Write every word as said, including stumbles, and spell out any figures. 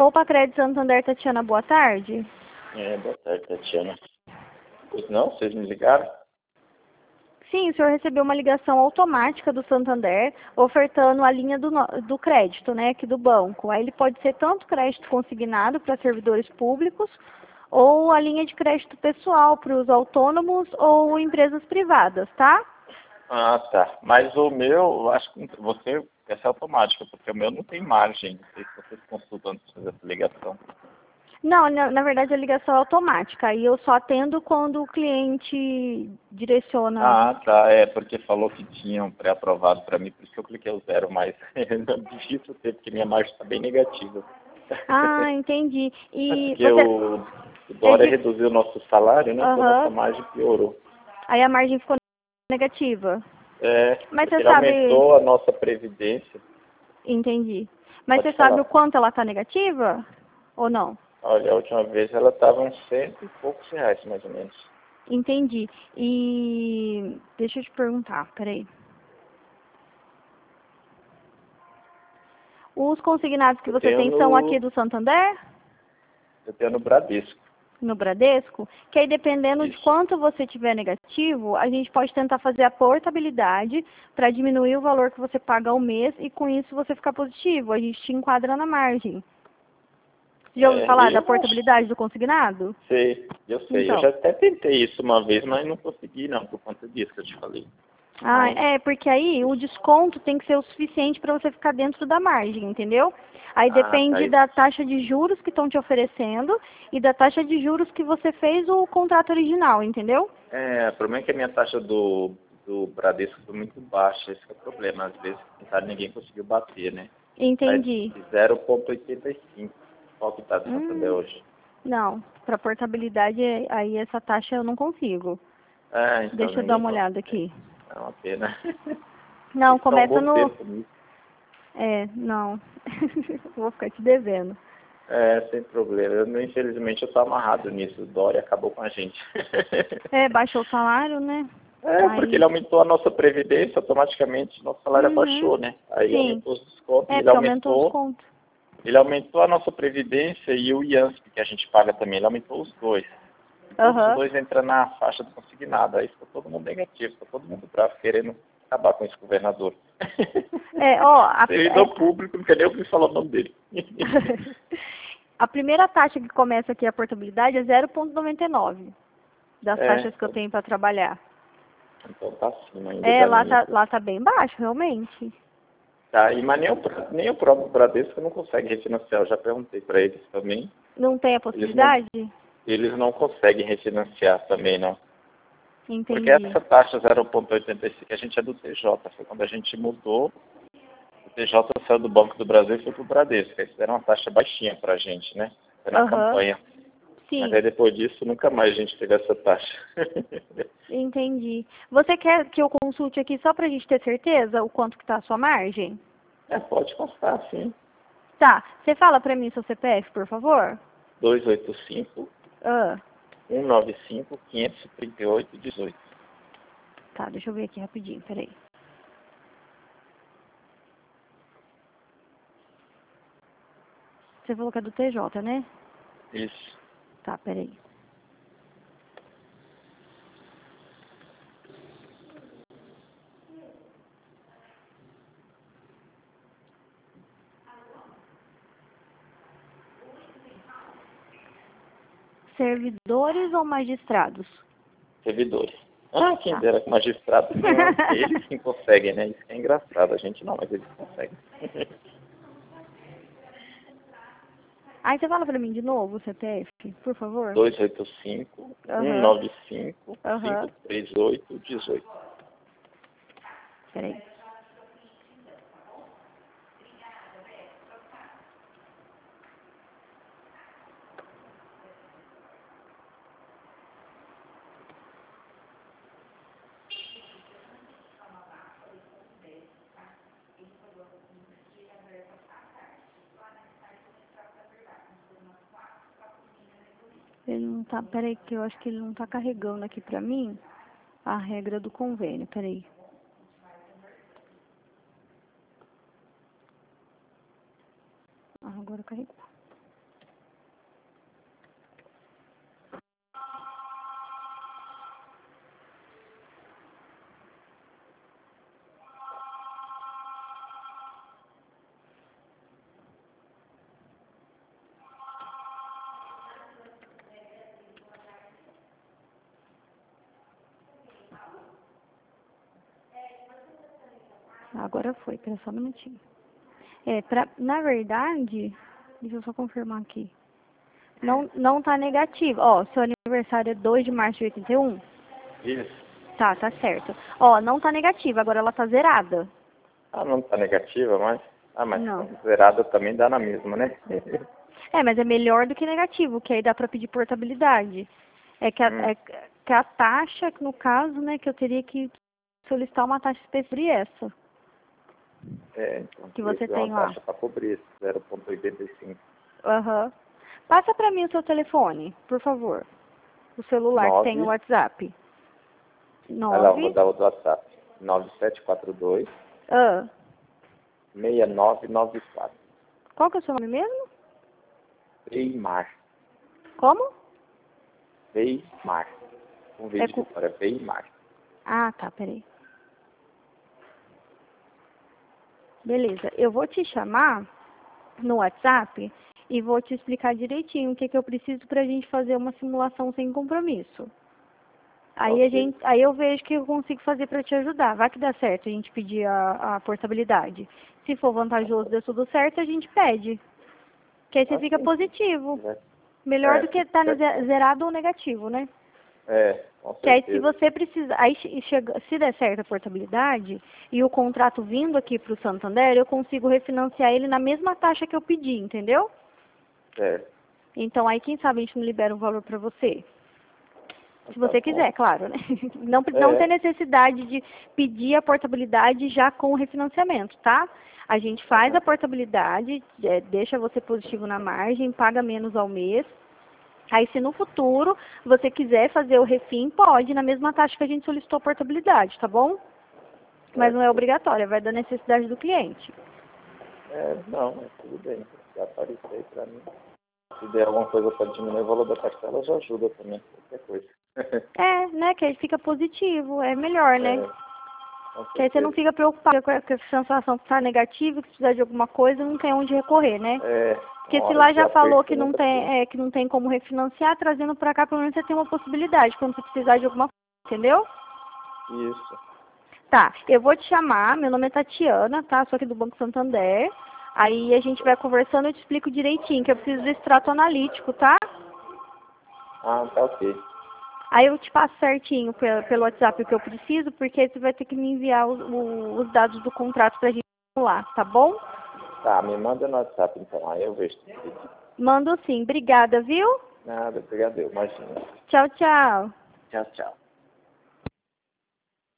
Poupa Crédito Santander, Tatiana, boa tarde. É, boa tarde, Tatiana. Pois não, vocês me ligaram? Sim, o senhor recebeu uma ligação automática do Santander ofertando a linha do, no- do crédito, né, aqui do banco. Aí ele pode ser tanto crédito consignado para servidores públicos ou a linha de crédito pessoal para os autônomos ou empresas privadas, tá? Ah, tá. Mas o meu, eu acho que você, essa é automática, porque o meu não tem margem. Não sei se vocês consultam antes de fazer essa ligação. Não, na, na verdade a ligação é automática. Aí eu só atendo quando o cliente direciona. Ah, tá. É, porque falou que tinham pré-aprovado para mim, por isso que eu cliquei o zero, mas não difícil ter, porque minha margem está bem negativa. Ah, entendi. É E porque você. o, o É Dória de... reduziu o nosso salário, né? Então Aham. nossa margem piorou. Aí a margem ficou negativa. É, Mas porque você ele sabe. aumentou a nossa previdência. Entendi. Mas você Pode sabe falar. o quanto ela está negativa? Ou não? Olha, a última vez ela estava uns cento e poucos reais, mais ou menos. Entendi. E deixa eu te perguntar, peraí. Os consignados que Eu você tenho tem são aqui no, do Santander? eu tenho no Bradesco. No Bradesco? Que aí dependendo de Isso. quanto você tiver negativo, a gente pode tentar fazer a portabilidade para diminuir o valor que você paga ao mês e com isso você ficar positivo. A gente te enquadra na margem. Você já ouviu É, falar da eu acho, portabilidade do consignado? sei, eu sei. Eu Então. já até tentei isso uma vez, mas não consegui não, por conta disso que eu te falei. Ah, Mas, é, porque aí o desconto tem que ser o suficiente para você ficar dentro da margem, entendeu? Aí ah, tá depende aí. da taxa de juros que estão te oferecendo e da taxa de juros que você fez o contrato original, entendeu? É, o problema é que a minha taxa do, do Bradesco foi muito baixa, esse que é o problema. Às vezes, tentaram, ninguém conseguiu bater, né? Tá Entendi. zero vírgula oitenta e cinco. Qual que tá do Santander Hum, hoje? não, para portabilidade aí essa taxa eu não consigo. Ah, então Deixa eu dar ninguém uma olhada consegue. aqui. É uma pena. Não, Eles estão um começa bom no. tempo nisso. É, não. Vou ficar te devendo. É, sem problema. Eu, infelizmente eu estou amarrado nisso. O Dória acabou com a gente. É, baixou o salário, né? É, porque ele Aí. aumentou a nossa previdência, automaticamente nosso salário Uhum. abaixou, né? Aí Sim. aumentou os descontos, É, ele porque aumentou os aumentou, contos. ele aumentou a nossa previdência e o IANSP que a gente paga também, ele aumentou os dois. E todos os Aham. dois entram na faixa do consignado. Aí ficou todo mundo negativo, ficou todo mundo bravo, querendo acabar com esse governador. É, ó, a, Servidor público, não quer nem ouvir falar o nome dele. a primeira taxa que começa aqui a portabilidade é zero vírgula noventa e nove das É, taxas que eu tenho para trabalhar. então tá acima ainda É, da lá minha. tá, lá tá bem baixo, realmente. Tá, e, mas nem o, nem o próprio Bradesco não consegue refinanciar. Eu já perguntei para eles também. Não tem a Eles não, possibilidade? eles não conseguem refinanciar também, não. Porque Entendi. essa taxa zero vírgula oitenta e cinco, a gente é do T J. Foi quando a gente mudou, o T J saiu do Banco do Brasil e foi pro Bradesco. Eles deram uma taxa baixinha pra gente, né? Foi na Aham. campanha. Mas aí Sim, depois disso, nunca mais a gente teve essa taxa. entendi. Você quer que eu consulte aqui só pra gente ter certeza o quanto que tá a sua margem? É, pode constar, sim. Tá. Você fala pra mim seu C P F, por favor? dois oito cinco, Ah, um nove cinco, cinco três oito, um oito. tá, deixa eu ver aqui rapidinho, peraí. Você falou que é do T J, né? Isso. Tá, peraí. Servidores ou magistrados? Servidores. Ah, quem Tá. dera que magistrado ganhasse. Eles sim conseguem, né? Isso que é engraçado. A gente não, mas eles conseguem. Aí você fala pra mim de novo o C P F, por favor? dois oito cinco, um Aham, nove cinco, cinco aham. três oito, um oito. Peraí. Ele não tá, peraí, que eu acho que ele não tá carregando aqui pra mim a regra do convênio, peraí. Ah, agora carregou. Agora foi, espera só um minutinho. É, pra, na verdade, deixa eu só confirmar aqui. Não, não tá negativo. Ó, seu aniversário é dois de março de oitenta e um? Isso. Tá, tá certo. Ó, não tá negativa, agora ela tá zerada. Ah, não tá negativa, mas... Ah, mas Não. zerada também dá na mesma, né? É, mas é melhor do que negativo, que aí dá pra pedir portabilidade. É que a, Hum. é que a taxa, no caso, né, que eu teria que solicitar uma taxa específica sobre essa. É, então, Que você isso é uma tem lá. taxa para cobrir, zero vírgula oitenta e cinco. Aham. Passa pra mim o seu telefone, por favor. O celular que tem o nove, WhatsApp. ah lá, vou Nove. dar o do WhatsApp. nove sete quatro dois, Ah. seis nove nove quatro. Qual que é o seu nome mesmo? Veimar. Como? Veimar. Um É vídeo com... para Veimar. Ah, tá, peraí. Beleza, eu vou te chamar no WhatsApp e vou te explicar direitinho o que, que eu preciso pra gente fazer uma simulação sem compromisso. Aí, a Ok. gente, aí eu vejo o que eu consigo fazer para te ajudar. Vai que dá certo a gente pedir a, a portabilidade. Se for vantajoso, deu tudo certo, a gente pede. Que aí você fica Assim, positivo. né? Melhor É, do que estar é, zerado ou negativo, né? é, com Que aí se certeza. você precisa, aí che- chega, se der certo a portabilidade e o contrato vindo aqui para o Santander, eu consigo refinanciar ele na mesma taxa que eu pedi, entendeu? É, Então aí quem sabe a gente não libera um valor para você. Se tá você bom. quiser, claro, né? Não, não tem É, necessidade de pedir a portabilidade já com o refinanciamento, tá? A gente faz a aham. portabilidade, é, deixa você positivo na margem, paga menos ao mês. Aí se no futuro você quiser fazer o refim, pode, na mesma taxa que a gente solicitou a portabilidade, tá bom? Mas não é Certo. obrigatório, vai da necessidade do cliente. É, não, é tudo bem. Já apareceu aí pra mim. Se der alguma coisa para diminuir o valor da parcela, já ajuda também. Qualquer coisa. É, né, que aí fica positivo, é melhor, né? É, com Que aí você não certeza. fica preocupado com a com a sensação que está negativa, que se precisar de alguma coisa, não tem onde recorrer, né? É, Porque uma se hora lá de já falou aperto você que não nunca tem. tem, é, que não tem como refinanciar, trazendo para cá, pelo menos você tem uma possibilidade, quando você precisar de alguma coisa, entendeu? Isso. Tá, eu vou te chamar, meu nome é Tatiana, tá? Sou aqui do Banco Santander. Aí a gente vai conversando e eu te explico direitinho, que eu preciso do extrato analítico, tá? Ah, tá ok. Aí eu te passo certinho pe- pelo WhatsApp o que eu preciso, porque você vai ter que me enviar os, o- os dados do contrato pra gente lá, tá bom? Tá, me manda no WhatsApp então, aí eu vejo. Mando sim. Obrigada, viu? Nada, obrigado, imagina. Tchau, tchau. Tchau, tchau.